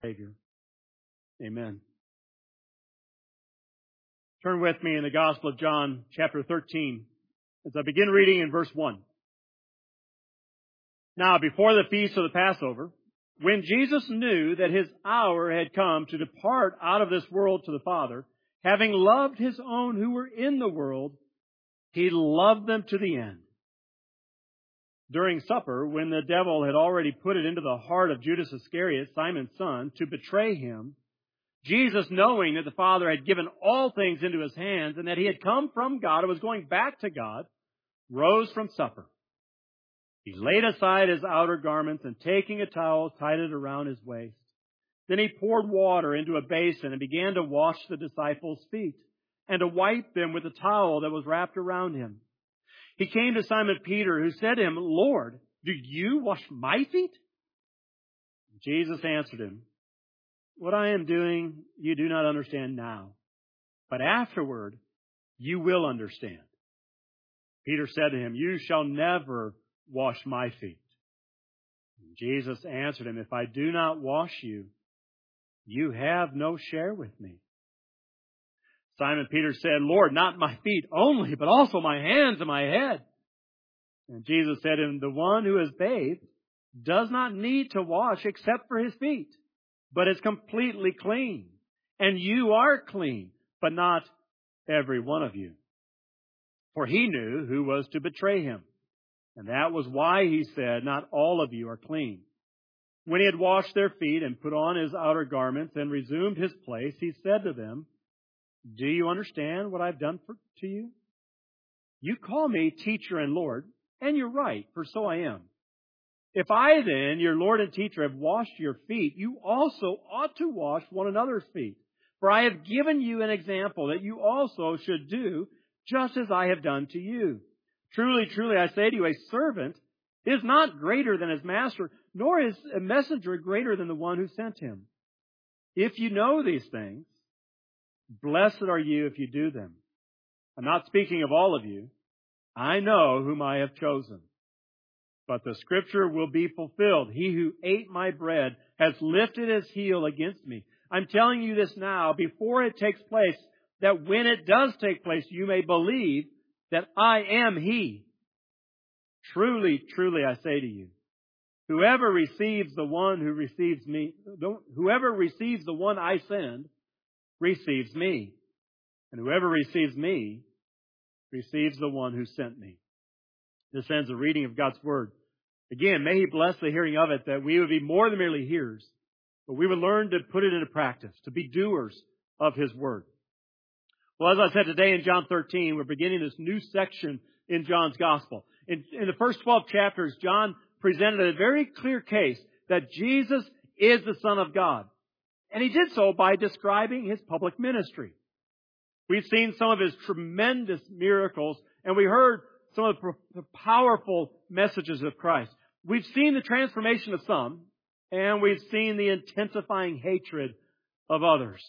Savior. Amen. Turn with me in the Gospel of John, chapter 13, as I begin reading in verse 1. Now, before the feast of the Passover, when Jesus knew that his hour had come to depart out of this world to the Father, having loved his own who were in the world, he loved them to the end. During supper, when the devil had already put it into the heart of Judas Iscariot, Simon's son, to betray him, Jesus, knowing that the Father had given all things into his hands and that he had come from God and was going back to God, rose from supper. He laid aside his outer garments and taking a towel, tied it around his waist. Then he poured water into a basin and began to wash the disciples' feet and to wipe them with a towel that was wrapped around him. He came to Simon Peter, who said to him, Lord, do you wash my feet? Jesus answered him, what I am doing you do not understand now, but afterward you will understand. Peter said to him, you shall never wash my feet. And Jesus answered him, if I do not wash you, you have no share with me. Simon Peter said, Lord, not my feet only, but also my hands and my head. And Jesus said to him, the one who is bathed does not need to wash except for his feet, but is completely clean. And you are clean, but not every one of you. For he knew who was to betray him. And that was why he said, not all of you are clean. When he had washed their feet and put on his outer garments and resumed his place, he said to them, do you understand what I've done to you? You call me teacher and Lord, and you're right, for so I am. If I then, your Lord and teacher, have washed your feet, you also ought to wash one another's feet. For I have given you an example that you also should do just as I have done to you. Truly, truly, I say to you, a servant is not greater than his master, nor is a messenger greater than the one who sent him. If you know these things, blessed are you if you do them. I'm not speaking of all of you. I know whom I have chosen. But the scripture will be fulfilled. He who ate my bread has lifted his heel against me. I'm telling you this now before it takes place, that when it does take place, you may believe that I am he. Truly, truly, I say to you, whoever receives the one who receives me, whoever receives the one I send, receives me. And whoever receives me, receives the one who sent me. This ends the reading of God's Word. Again, may He bless the hearing of it, that we would be more than merely hearers, but we would learn to put it into practice, to be doers of His Word. Well, as I said today in John 13, we're beginning this new section in John's Gospel. In the first 12 chapters, John presented a very clear case that Jesus is the Son of God. And He did so by describing His public ministry. We've seen some of His tremendous miracles, and we heard some of the powerful messages of Christ. We've seen the transformation of some, and we've seen the intensifying hatred of others.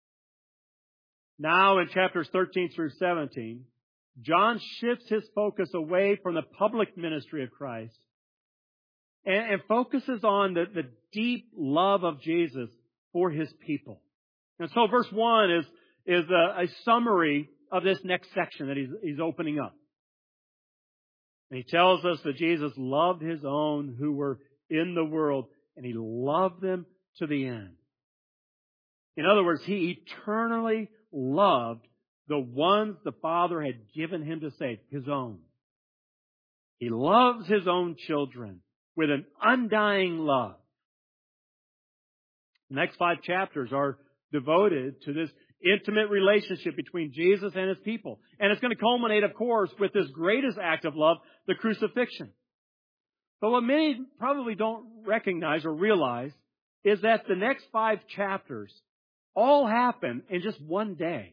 Now in chapters 13 through 17, John shifts his focus away from the public ministry of Christ and focuses on the deep love of Jesus for His people. And so verse 1 is a summary of this next section that he's opening up. And he tells us that Jesus loved His own who were in the world, and He loved them to the end. In other words, He eternally loved the ones the Father had given Him to save, His own. He loves His own children with an undying love. The next 5 chapters are devoted to this intimate relationship between Jesus and His people. And it's going to culminate, of course, with this greatest act of love, the crucifixion. But what many probably don't recognize or realize is that the next 5 chapters all happen in just one day.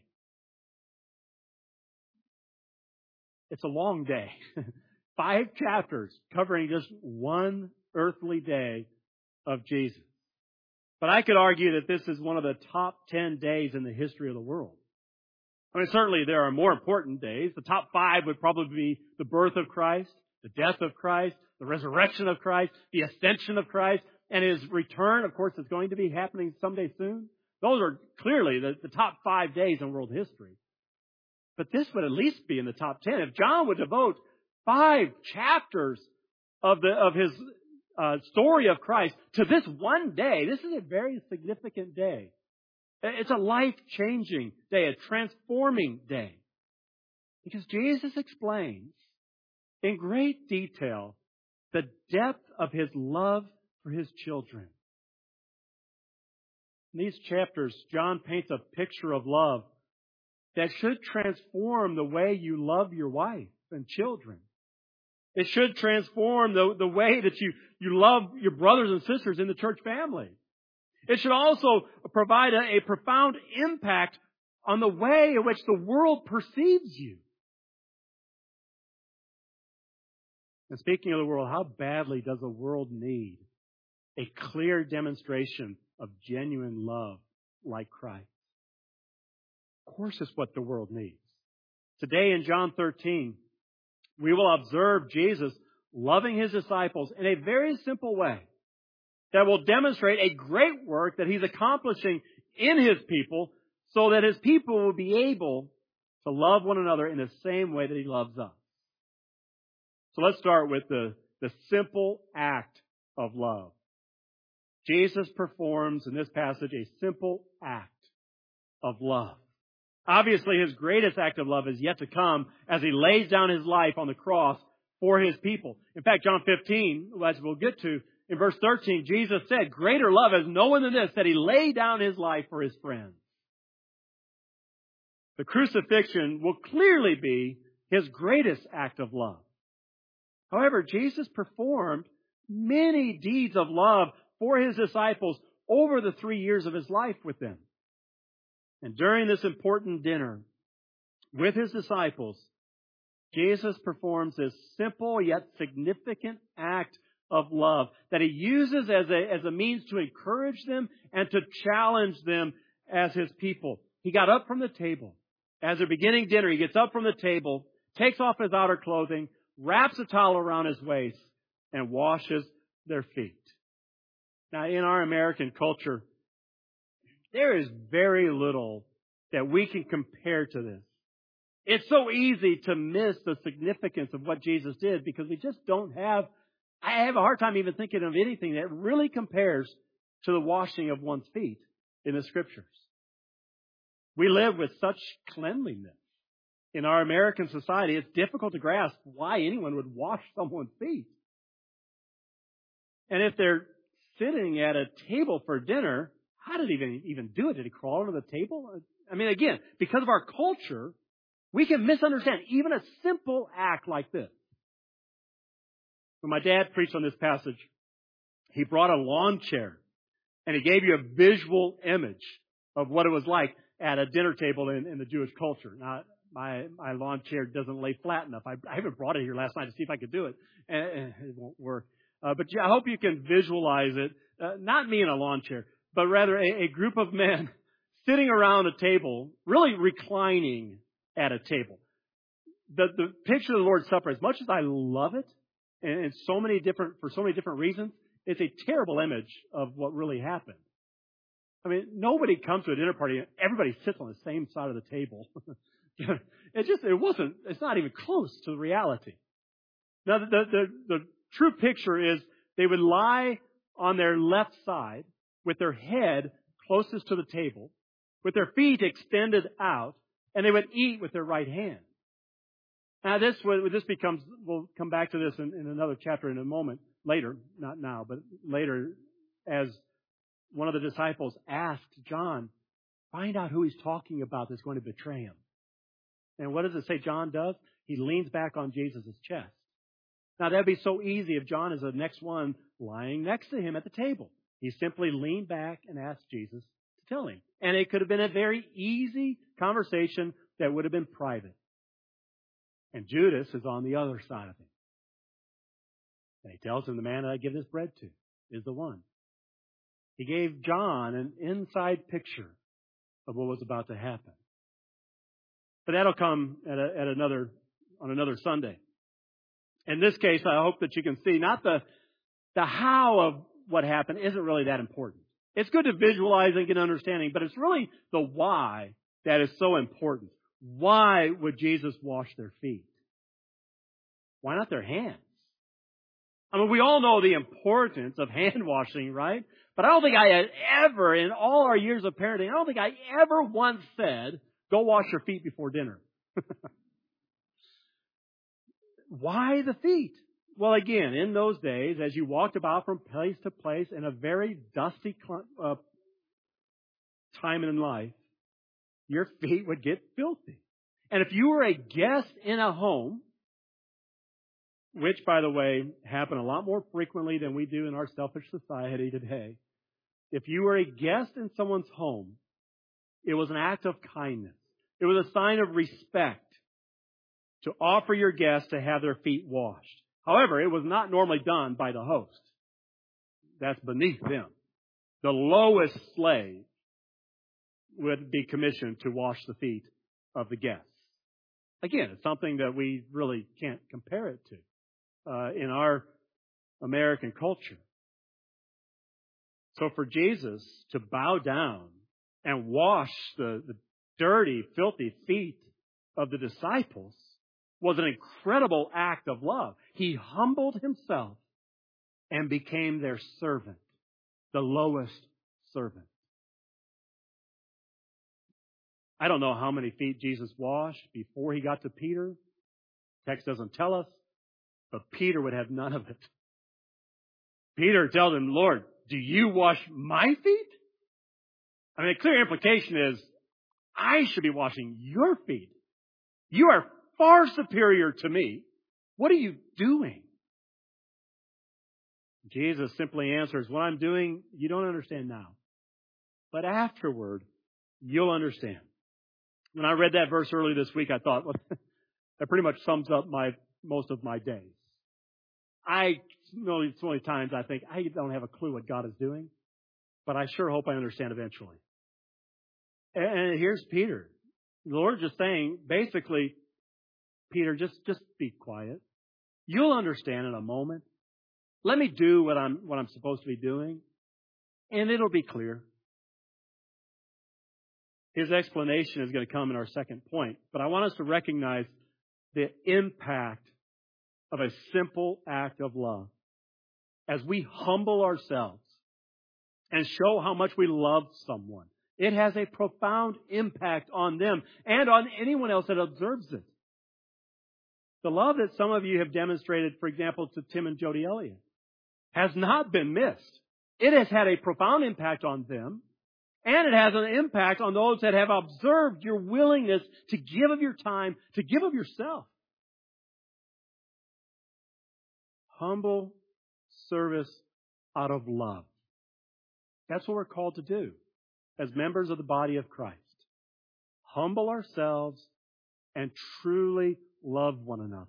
It's a long day. 5 chapters covering just one earthly day of Jesus. But I could argue that this is one of the top 10 days in the history of the world. I mean, certainly there are more important days. The top 5 would probably be the birth of Christ, the death of Christ, the resurrection of Christ, the ascension of Christ, and His return, of course, is going to be happening someday soon. Those are clearly the top 5 days in world history. But this would at least be in the top 10. If John would devote 5 chapters of his story of Christ to this one day, this is a very significant day. It's a life-changing day, a transforming day. Because Jesus explains in great detail the depth of His love for His children. In these chapters, John paints a picture of love that should transform the way you love your wife and children. It should transform the way that you love your brothers and sisters in the church family. It should also provide a profound impact on the way in which the world perceives you. And speaking of the world, how badly does the world need a clear demonstration of genuine love like Christ? Of course, it's what the world needs. Today in John 13, we will observe Jesus loving His disciples in a very simple way that will demonstrate a great work that He's accomplishing in His people so that His people will be able to love one another in the same way that He loves us. So let's start with the simple act of love. Jesus performs in this passage a simple act of love. Obviously, His greatest act of love is yet to come as He lays down His life on the cross for His people. In fact, John 15, as we'll get to, in verse 13, Jesus said, "Greater love has no one than this, that He laid down His life for His friends." The crucifixion will clearly be His greatest act of love. However, Jesus performed many deeds of love for His disciples over the 3 years of His life with them. And during this important dinner with His disciples, Jesus performs this simple yet significant act of love that He uses as a means to encourage them and to challenge them as His people. He got up from the table. As they're beginning dinner, He gets up from the table, takes off His outer clothing, wraps a towel around His waist, and washes their feet. Now, in our American culture, there is very little that we can compare to this. It's so easy to miss the significance of what Jesus did because we just don't have, I have a hard time even thinking of anything that really compares to the washing of one's feet in the Scriptures. We live with such cleanliness. In our American society, it's difficult to grasp why anyone would wash someone's feet. And if they're sitting at a table for dinner, how did he even do it? Did he crawl under the table? I mean, again, because of our culture, we can misunderstand even a simple act like this. When my dad preached on this passage, he brought a lawn chair and he gave you a visual image of what it was like at a dinner table in the Jewish culture. Now, my lawn chair doesn't lay flat enough. I even brought it here last night to see if I could do it, and it won't work. But I hope you can visualize it. Not me in a lawn chair, but rather a group of men sitting around a table, really reclining at a table. The picture of the Lord's Supper, as much as I love it, and for so many different reasons, it's a terrible image of what really happened. I mean, nobody comes to a dinner party and everybody sits on the same side of the table. It's not even close to the reality. Now, the true picture is they would lie on their left side with their head closest to the table, with their feet extended out, and they would eat with their right hand. Now, this becomes, we'll come back to this in another chapter in a moment, later, not now, but later, as one of the disciples asked John, find out who he's talking about that's going to betray him. And what does it say John does? He leans back on Jesus' chest. Now, that'd be so easy if John is the next one lying next to him at the table. He simply leaned back and asked Jesus to tell him. And it could have been a very easy conversation that would have been private. And Judas is on the other side of him. And he tells him, the man that I give this bread to is the one. He gave John an inside picture of what was about to happen. But that'll come on another Sunday. In this case, I hope that you can see not the how of what happened isn't really that important. It's good to visualize and get an understanding, but it's really the why that is so important. Why would Jesus wash their feet? Why not their hands? I mean, we all know the importance of hand washing, right? But I don't think I had ever, in all our years of parenting, I don't think I ever once said, go wash your feet before dinner. Why the feet? Well, again, in those days, as you walked about from place to place in a very dusty time in life, your feet would get filthy. And if you were a guest in a home, which, by the way, happen a lot more frequently than we do in our selfish society today, if you were a guest in someone's home, it was an act of kindness. It was a sign of respect to offer your guests to have their feet washed. However, it was not normally done by the host. That's beneath them. The lowest slave would be commissioned to wash the feet of the guests. Again, it's something that we really can't compare it to in our American culture. So for Jesus to bow down and wash the dirty, filthy feet of the disciples was an incredible act of love. He humbled himself and became their servant, the lowest servant. I don't know how many feet Jesus washed before he got to Peter. Text doesn't tell us, but Peter would have none of it. Peter tells him, Lord, do you wash my feet? I mean, the clear implication is, I should be washing your feet. You are far superior to me. What are you doing? Jesus simply answers, what I'm doing, you don't understand now. But afterward, you'll understand. When I read that verse earlier this week, I thought, well, that pretty much sums up most of my days. I know so many times I think, I don't have a clue what God is doing, but I sure hope I understand eventually. And here's Peter. The Lord just saying, basically, Peter, just be quiet. You'll understand in a moment. Let me do what I'm supposed to be doing, and it'll be clear. His explanation is going to come in our second point, but I want us to recognize the impact of a simple act of love. As we humble ourselves and show how much we love someone, it has a profound impact on them and on anyone else that observes it. The love that some of you have demonstrated, for example, to Tim and Jody Elliott, has not been missed. It has had a profound impact on them, and it has an impact on those that have observed your willingness to give of your time, to give of yourself. Humble service out of love. That's what we're called to do as members of the body of Christ. Humble ourselves and truly love one another.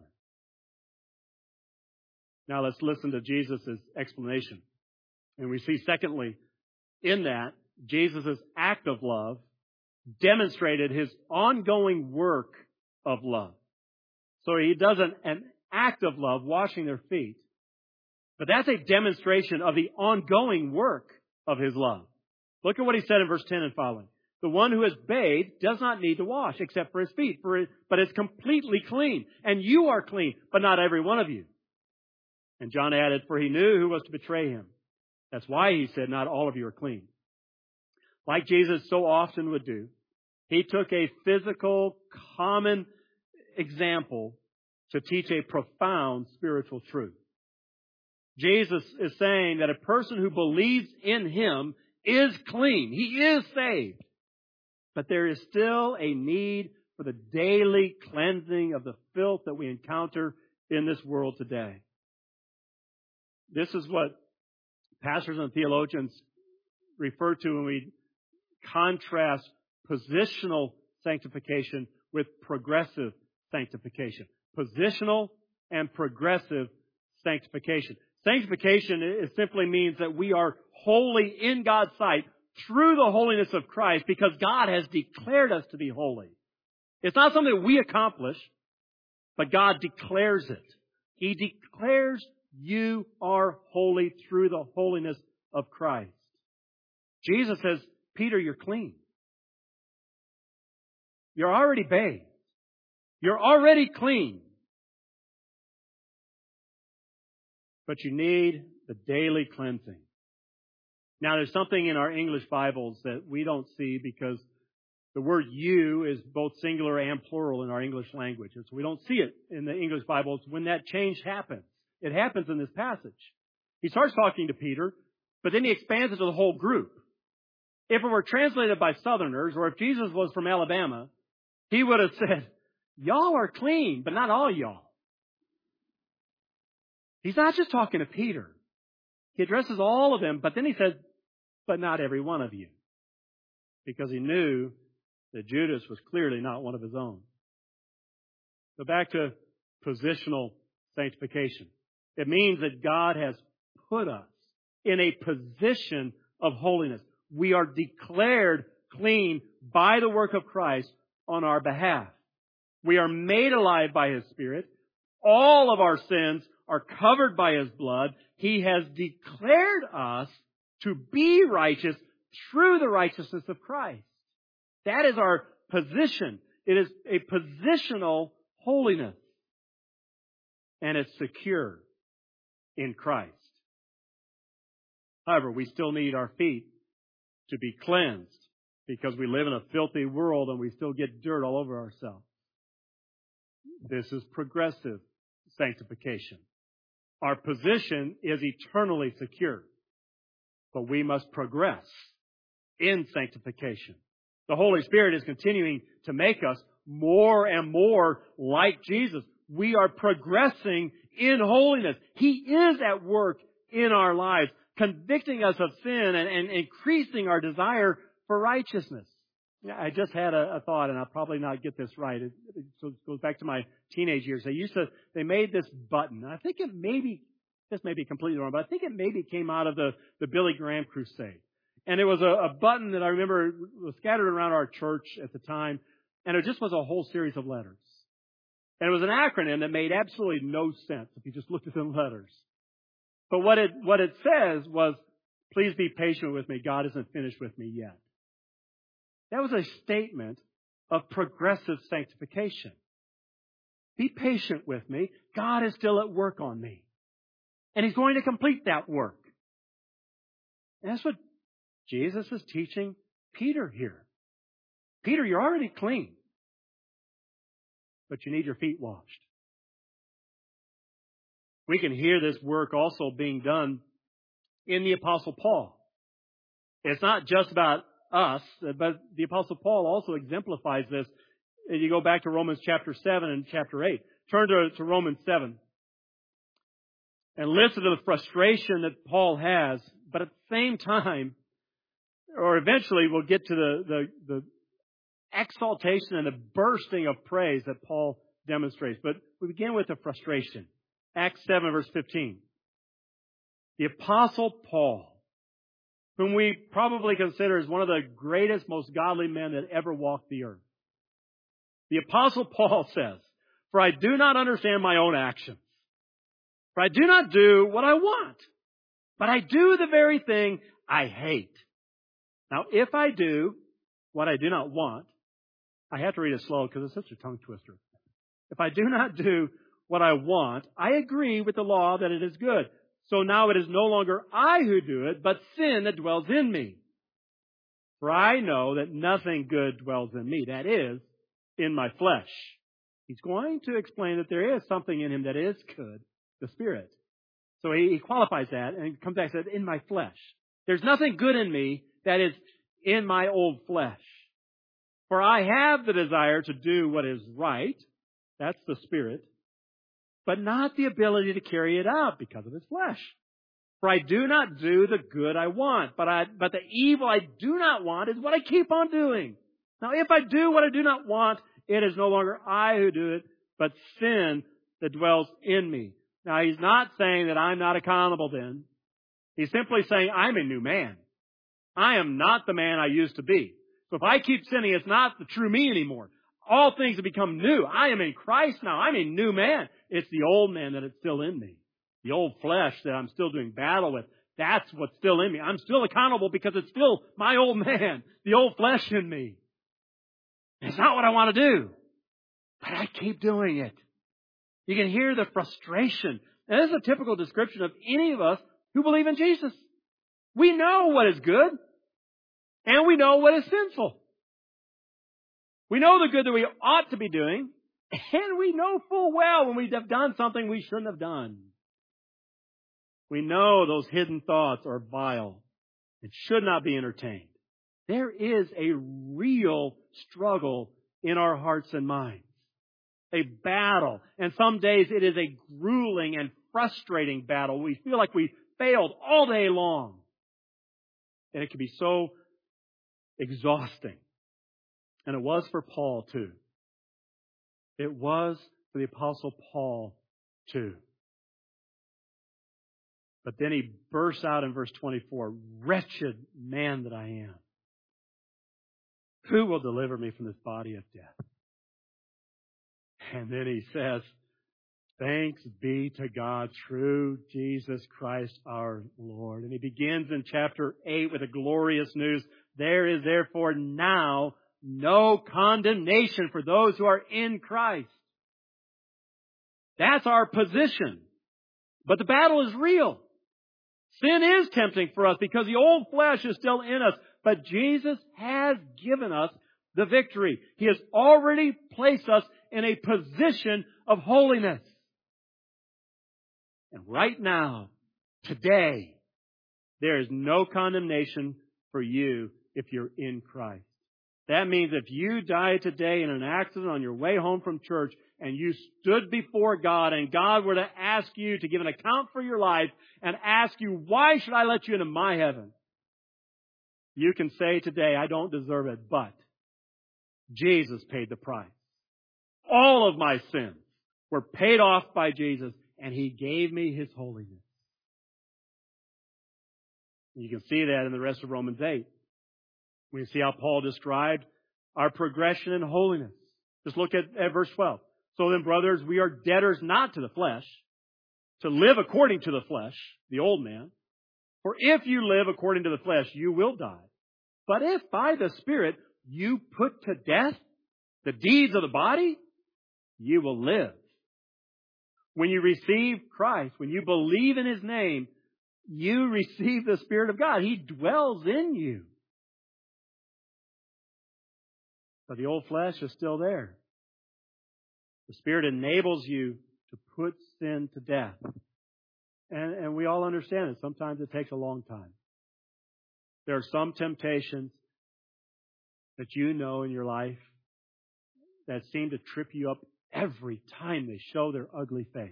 Now let's listen to Jesus' explanation. And we see, secondly, in that, Jesus' act of love demonstrated his ongoing work of love. So he does an act of love, washing their feet. But that's a demonstration of the ongoing work of his love. Look at what he said in verse 10 and following. The one who is bathed does not need to wash except for his feet, but is completely clean. And you are clean, but not every one of you. And John added, for he knew who was to betray him. That's why he said, not all of you are clean. Like Jesus so often would do, he took a physical, common example to teach a profound spiritual truth. Jesus is saying that a person who believes in him is clean. He is saved. But there is still a need for the daily cleansing of the filth that we encounter in this world today. This is what pastors and theologians refer to when we contrast positional sanctification with progressive sanctification. Positional and progressive sanctification. Sanctification, it simply means that we are holy in God's sight through the holiness of Christ because God has declared us to be holy. It's not something that we accomplish, but God declares it. He declares You are holy through the holiness of Christ. Jesus says, Peter, you're clean. You're already bathed. You're already clean. But you need the daily cleansing. Now, there's something in our English Bibles that we don't see because the word you is both singular and plural in our English language. And so we don't see it in the English Bibles when that change happens. It happens in this passage. He starts talking to Peter, but then he expands it to the whole group. If it were translated by Southerners, or if Jesus was from Alabama, he would have said, y'all are clean, but not all y'all. He's not just talking to Peter. He addresses all of them, but then he says, but not every one of you. Because he knew that Judas was clearly not one of his own. So back to positional sanctification. It means that God has put us in a position of holiness. We are declared clean by the work of Christ on our behalf. We are made alive by His Spirit. All of our sins are covered by His blood. He has declared us to be righteous through the righteousness of Christ. That is our position. It is a positional holiness. And it's secure in Christ. However, we still need our feet to be cleansed because we live in a filthy world and we still get dirt all over ourselves. This is progressive sanctification. Our position is eternally secure, but we must progress in sanctification. The Holy Spirit is continuing to make us more and more like Jesus. We are progressing in holiness. He is at work in our lives, convicting us of sin and increasing our desire for righteousness. I just had a thought, and I'll probably not get this right. It goes back to my teenage years. They made this button. I think it this may be completely wrong, but I think it maybe came out of the Billy Graham crusade. And it was a button that I remember was scattered around our church at the time, and it just was a whole series of letters. And it was an acronym that made absolutely no sense if you just looked at the letters. But what it says was, please be patient with me. God isn't finished with me yet. That was a statement of progressive sanctification. Be patient with me. God is still at work on me. And He's going to complete that work. And that's what Jesus is teaching Peter here. Peter, you're already clean, but you need your feet washed. We can hear this work also being done in the Apostle Paul. It's not just about us, but the Apostle Paul also exemplifies this. If you go back to Romans chapter 7 and chapter 8. Turn to Romans 7 and listen to the frustration that Paul has, but at the same time, or eventually we'll get to the exaltation and the bursting of praise that Paul demonstrates. But we begin with the frustration. Acts 7 verse 15. The Apostle Paul, whom we probably consider as one of the greatest, most godly men that ever walked the earth. The Apostle Paul says, for I do not understand my own actions. For I do not do what I want, but I do the very thing I hate. Now, if I do what I do not want, I have to read it slow because it's such a tongue twister. If I do not do what I want, I agree with the law that it is good. So now it is no longer I who do it, but sin that dwells in me. For I know that nothing good dwells in me, that is, in my flesh. He's going to explain that there is something in him that is good, the Spirit. So he qualifies that and comes back and says, in my flesh. There's nothing good in me that is in my old flesh. For I have the desire to do what is right, that's the Spirit, but not the ability to carry it out because of his flesh. For I do not do the good I want, but the evil I do not want is what I keep on doing. Now, if I do what I do not want, it is no longer I who do it, but sin that dwells in me. Now, he's not saying that I'm not accountable then. He's simply saying I'm a new man. I am not the man I used to be. So if I keep sinning, it's not the true me anymore. All things have become new. I am in Christ now. I'm a new man. It's the old man that is still in me. The old flesh that I'm still doing battle with, that's what's still in me. I'm still accountable because it's still my old man, the old flesh in me. It's not what I want to do, but I keep doing it. You can hear the frustration. And this is a typical description of any of us who believe in Jesus. We know what is good, and we know what is sinful. We know the good that we ought to be doing, and we know full well when we have done something we shouldn't have done. We know those hidden thoughts are vile and should not be entertained. There is a real struggle in our hearts and minds. A battle. And some days it is a grueling and frustrating battle. We feel like we failed all day long. And it can be so exhausting. And it was for Paul too. It was for the Apostle Paul too. But then he bursts out in verse 24, "Wretched man that I am, who will deliver me from this body of death?" And then he says, "Thanks be to God through Jesus Christ our Lord." And he begins in chapter 8 with the glorious news. There is therefore now no condemnation for those who are in Christ. That's our position. But the battle is real. Sin is tempting for us because the old flesh is still in us. But Jesus has given us the victory. He has already placed us in a position of holiness. And right now, today, there is no condemnation for you if you're in Christ. That means if you died today in an accident on your way home from church and you stood before God and God were to ask you to give an account for your life and ask you, "Why should I let you into my heaven?" You can say today, "I don't deserve it, but Jesus paid the price. All of my sins were paid off by Jesus, and He gave me His holiness." You can see that in the rest of Romans 8. We see how Paul described our progression in holiness. Just look at verse 12. "So then, brothers, we are debtors not to the flesh, to live according to the flesh," the old man. "For if you live according to the flesh, you will die. But if by the Spirit you put to death the deeds of the body, you will live." When you receive Christ, when you believe in His name, you receive the Spirit of God. He dwells in you. But the old flesh is still there. The Spirit enables you to put sin to death. And we all understand it. Sometimes it takes a long time. There are some temptations that you know in your life that seem to trip you up every time they show their ugly face.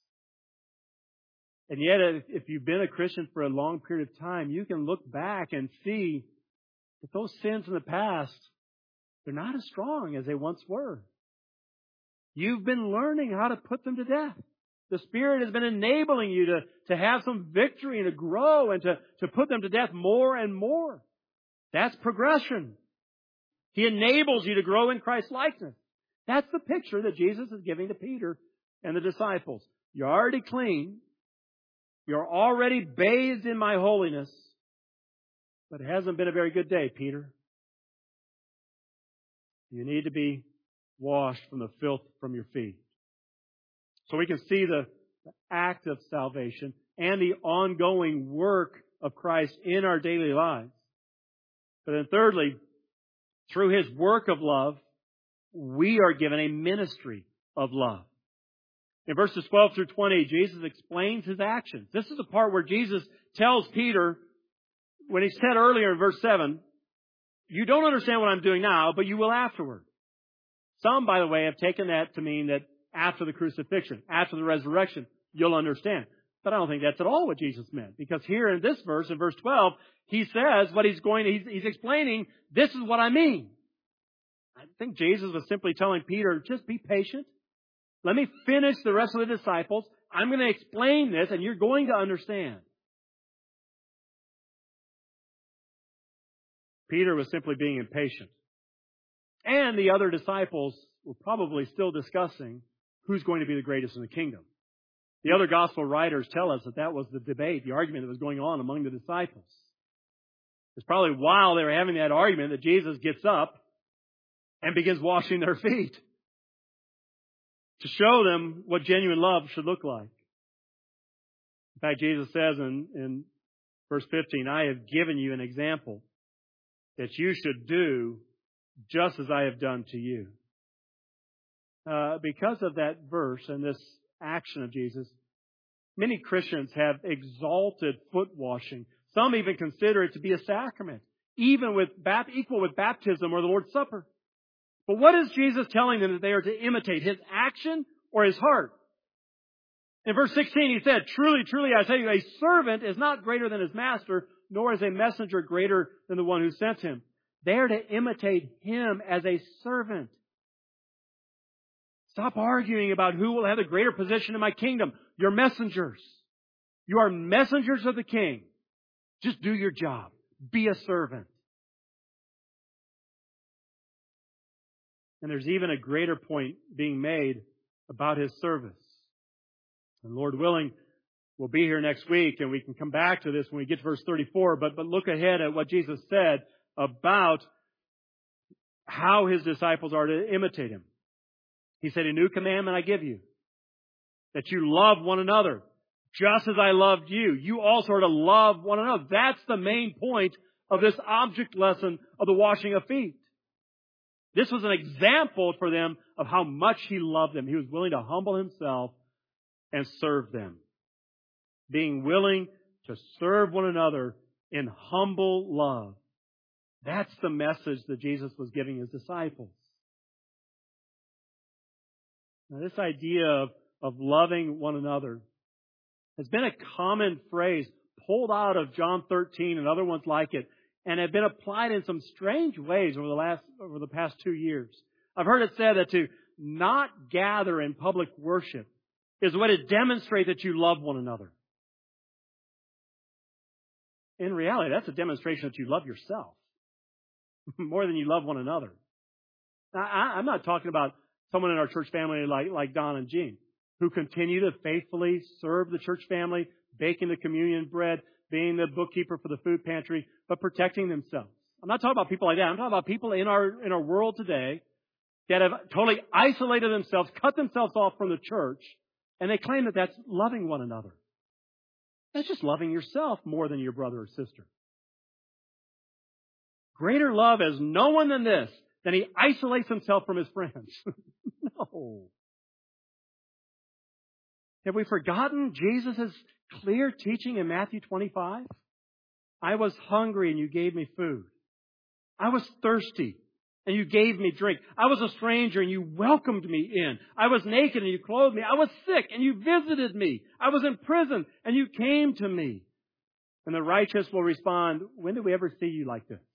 And yet, if you've been a Christian for a long period of time, you can look back and see that those sins in the past, they're not as strong as they once were. You've been learning how to put them to death. The Spirit has been enabling you to have some victory and to grow and to put them to death more and more. That's progression. He enables you to grow in Christ's likeness. That's the picture that Jesus is giving to Peter and the disciples. You're already clean. You're already bathed in my holiness. But it hasn't been a very good day, Peter. You need to be washed from the filth from your feet. So we can see the act of salvation and the ongoing work of Christ in our daily lives. But then thirdly, through His work of love, we are given a ministry of love. In verses 12 through 20, Jesus explains His actions. This is the part where Jesus tells Peter, when He said earlier in verse 7, "You don't understand what I'm doing now, but you will afterward." Some, by the way, have taken that to mean that after the crucifixion, after the resurrection, you'll understand. But I don't think that's at all what Jesus meant. Because here in this verse, in verse 12, He says what He's explaining, this is what I mean. I think Jesus was simply telling Peter, just be patient. Let me finish the rest of the disciples. I'm going to explain this and you're going to understand. Peter was simply being impatient. And the other disciples were probably still discussing who's going to be the greatest in the kingdom. The other gospel writers tell us that was the debate, the argument that was going on among the disciples. It's probably while they were having that argument that Jesus gets up and begins washing their feet to show them what genuine love should look like. In fact, Jesus says in verse 15, I have given you an example that you should do just as I have done to you. Because of that verse and this action of Jesus, many Christians have exalted foot washing. Some even consider it to be a sacrament, equal with baptism or the Lord's Supper. But what is Jesus telling them that they are to imitate? His action or his heart? In verse 16 he said, truly, truly, I tell you, a servant is not greater than his master, nor is a messenger greater than the one who sent him. They are to imitate him as a servant. Stop arguing about who will have the greater position in my kingdom. You're messengers. You are messengers of the King. Just do your job. Be a servant. And there's even a greater point being made about his service. And Lord willing, we'll be here next week and we can come back to this when we get to verse 34. But look ahead at what Jesus said about how his disciples are to imitate him. He said, a new commandment I give you, that you love one another, just as I loved you. You also are to love one another. That's the main point of this object lesson of the washing of feet. This was an example for them of how much he loved them. He was willing to humble himself and serve them. Being willing to serve one another in humble love. That's the message that Jesus was giving his disciples. Now, this idea of loving one another has been a common phrase pulled out of John 13 and other ones like it, and have been applied in some strange ways over the past 2 years. I've heard it said that to not gather in public worship is a way to demonstrate that you love one another. In reality, that's a demonstration that you love yourself more than you love one another. Now, I'm not talking about someone in our church family like Don and Jean, who continue to faithfully serve the church family, baking the communion bread, being the bookkeeper for the food pantry, but protecting themselves. I'm not talking about people like that. I'm talking about people in our world today that have totally isolated themselves, cut themselves off from the church, and they claim that that's loving one another. That's just loving yourself more than your brother or sister. Greater love has no one than this, then he isolates himself from his friends. No. Have we forgotten Jesus' clear teaching in Matthew 25? I was hungry and you gave me food. I was thirsty and you gave me drink. I was a stranger and you welcomed me in. I was naked and you clothed me. I was sick and you visited me. I was in prison and you came to me. And the righteous will respond, when did we ever see you like this?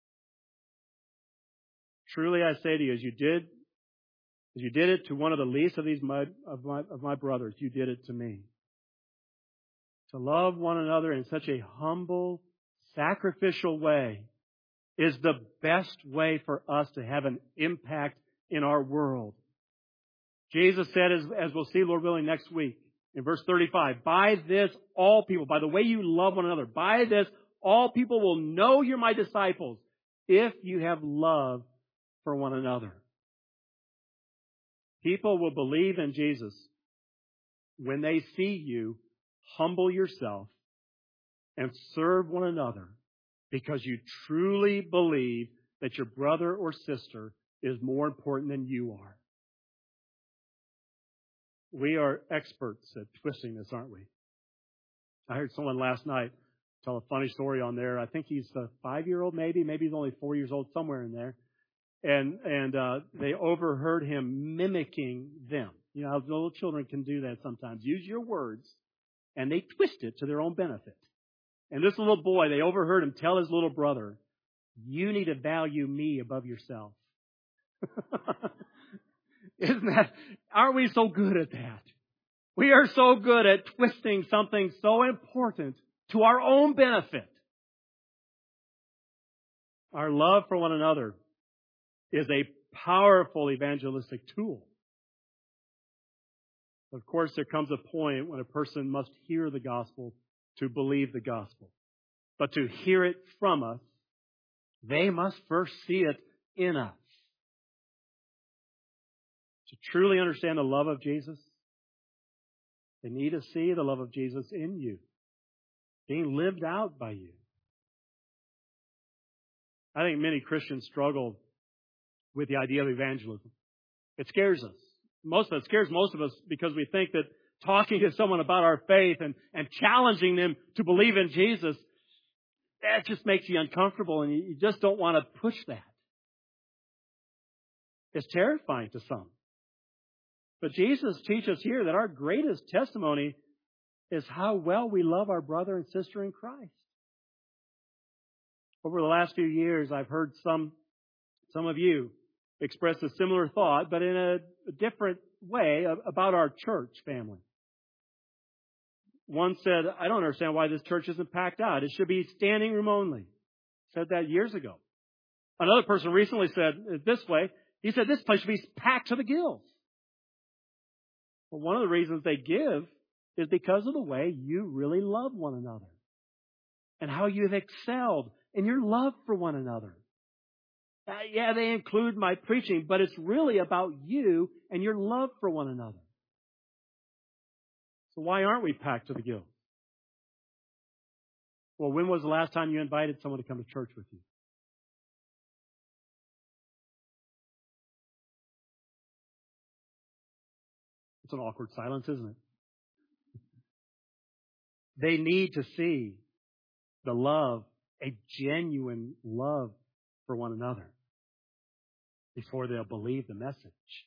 Truly I say to you, as you did it to one of the least of these of my brothers, you did it to me. To love one another in such a humble, sacrificial way is the best way for us to have an impact in our world. Jesus said, as we'll see, Lord willing, next week, in verse 35, by this all people, by the way you love one another, by this all people will know you're my disciples if you have love for one another. People will believe in Jesus when they see you humble yourself and serve one another because you truly believe that your brother or sister is more important than you are. We are experts at twisting this, aren't we? I heard someone last night tell a funny story on there. I think he's a 5-year-old maybe he's only 4 years old, somewhere in there. And they overheard him mimicking them. You know how little children can do that sometimes. Use your words, and they twist it to their own benefit. And this little boy, they overheard him tell his little brother, you need to value me above yourself. Aren't we so good at that? We are so good at twisting something so important to our own benefit. Our love for one another is a powerful evangelistic tool. Of course, there comes a point when a person must hear the gospel to believe the gospel. But to hear it from us, they must first see it in us. To truly understand the love of Jesus, they need to see the love of Jesus in you, being lived out by you. I think many Christians struggle with the idea of evangelism. It scares us. It scares most of us because we think that talking to someone about our faith and challenging them to believe in Jesus, that just makes you uncomfortable and you just don't want to push that. It's terrifying to some. But Jesus teaches here that our greatest testimony is how well we love our brother and sister in Christ. Over the last few years, I've heard some of you express a similar thought, but in a different way about our church family. One said, I don't understand why this church isn't packed out. It should be standing room only. Said that years ago. Another person recently said it this way. He said, this place should be packed to the gills. Well, one of the reasons they give is because of the way you really love one another and how you've excelled in your love for one another. Yeah, they include my preaching, but it's really about you and your love for one another. So why aren't we packed to the gills? Well, when was the last time you invited someone to come to church with you? It's an awkward silence, isn't it? They need to see the love, a genuine love for one another before they'll believe the message.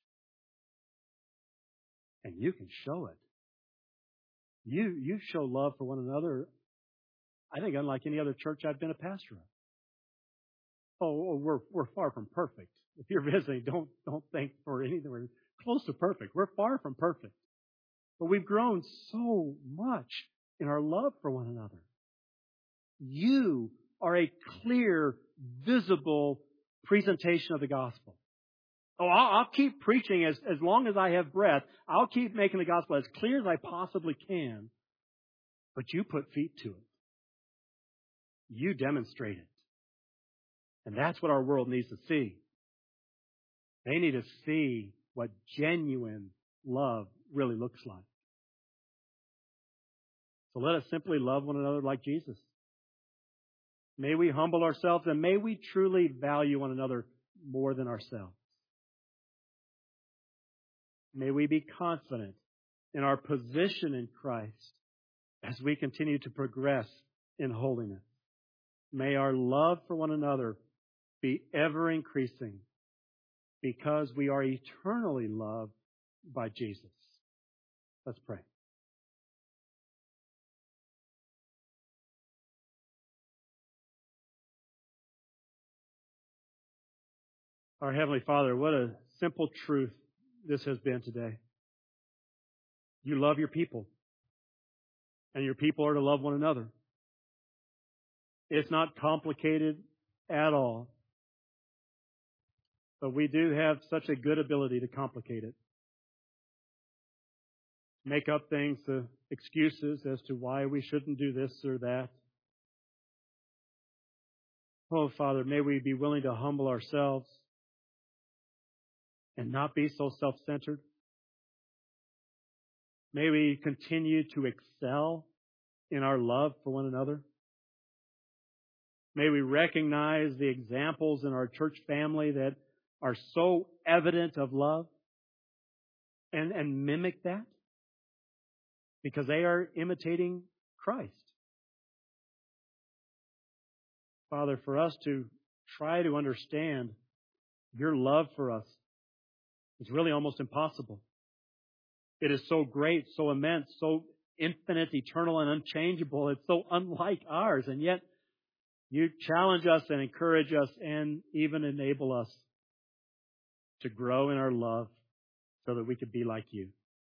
And you can show it. You show love for one another, I think, unlike any other church I've been a pastor of. Oh, we're far from perfect. If you're visiting, don't think for anything. We're close to perfect. We're far from perfect. But we've grown so much in our love for one another. You are a clear, visible presentation of the gospel. Oh, I'll keep preaching as long as I have breath. I'll keep making the gospel as clear as I possibly can. But you put feet to it. You demonstrate it. And that's what our world needs to see. They need to see what genuine love really looks like. So let us simply love one another like Jesus. May we humble ourselves and may we truly value one another more than ourselves. May we be confident in our position in Christ as we continue to progress in holiness. May our love for one another be ever increasing because we are eternally loved by Jesus. Let's pray. Our Heavenly Father, what a simple truth this has been today. You love your people, and your people are to love one another. It's not complicated at all, but we do have such a good ability to complicate it. Make up things, excuses as to why we shouldn't do this or that. Oh, Father, may we be willing to humble ourselves and not be so self-centered. May we continue to excel in our love for one another. May we recognize the examples in our church family that are so evident of love and mimic that because they are imitating Christ. Father, for us to try to understand your love for us is really almost impossible. It is so great, so immense, so infinite, eternal, and unchangeable. It's so unlike ours, and yet you challenge us and encourage us and even enable us to grow in our love so that we could be like you.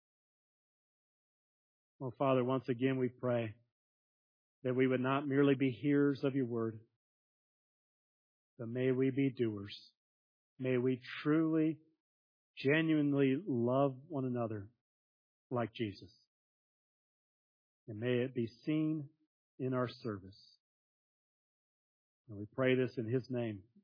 Well, Father, once again we pray that we would not merely be hearers of your word, but may we be doers. May we truly, genuinely love one another like Jesus. And may it be seen in our service. And we pray this in His name.